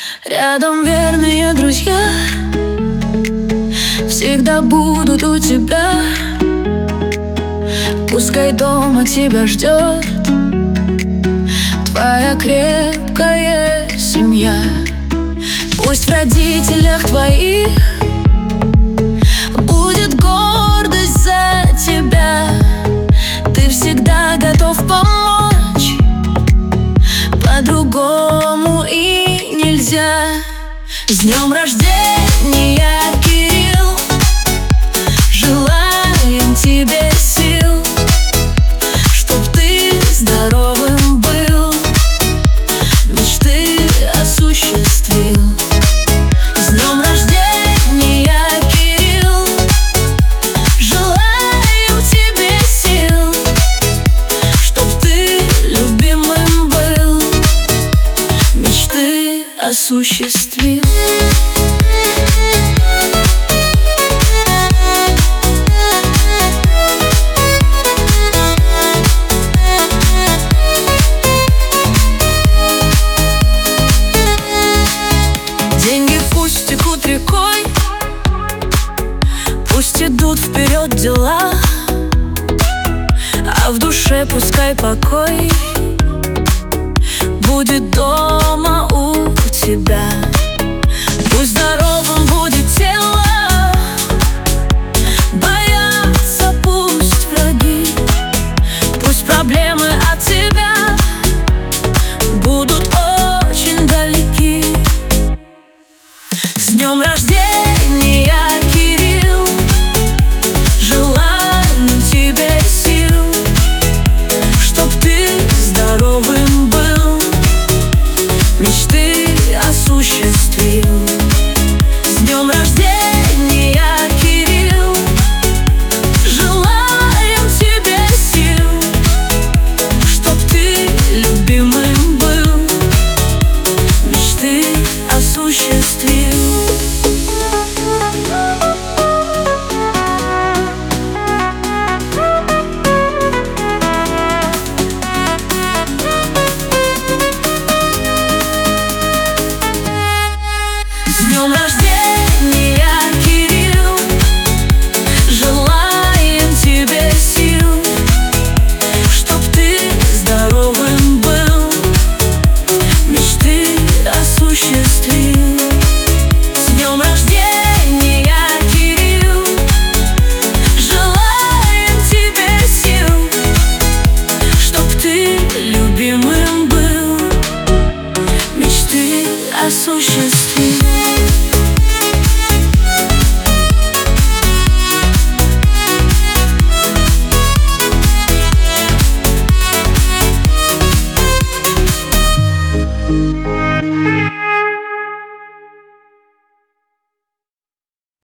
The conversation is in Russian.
Рядом верные друзья всегда будут у тебя. Пускай дома тебя ждет твоя крепкая семья. Пусть в родителях твоих будет гордость за тебя. Ты всегда готов помочь, по-другому и нельзя. С днем рождения, Кирилл! Желаем тебе сил, чтоб ты здоровым был, мечты осуществил. С днем рождения, Кирилл! Желаем тебе сил, чтоб ты любимым был, мечты осуществил. Деньги пусть текут рекой, пусть идут вперед дела, а в душе пускай покой будет дома у тебя. Пусть здоровым будет тело, боятся пусть враги, пусть проблемы от тебя будут очень далеки. С днем рождения, Кирилл! Желаем тебе сил, чтоб ты здоровым был, мечты осуществил. С днем рождения, Кирилл! Желаем тебе сил, чтоб ты любимым был, мечты осуществил. С днем рождения, Кирилл! Желаем тебе сил, чтоб ты здоровым был, мечты осуществил. С днем рождения, Кирилл! Желаем тебе сил, чтоб ты любимым был, мечты осуществил.